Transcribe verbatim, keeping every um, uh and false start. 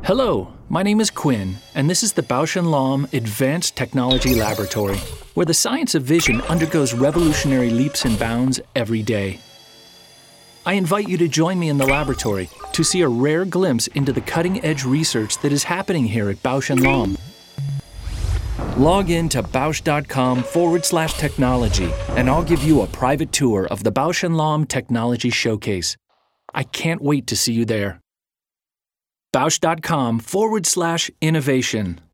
Hello, my name is Quinn, and this is the Bausch and Lomb Advanced Technology Laboratory, where the science of vision undergoes revolutionary leaps and bounds every day. I invite you to join me in the laboratory to see a rare glimpse into the cutting-edge research that is happening here at Bausch and Lomb. Log in to Bausch.com forward slash technology, and I'll give you a private tour of the Bausch and Lomb Technology Showcase. I can't wait to see you there. Bausch.com forward slash innovation.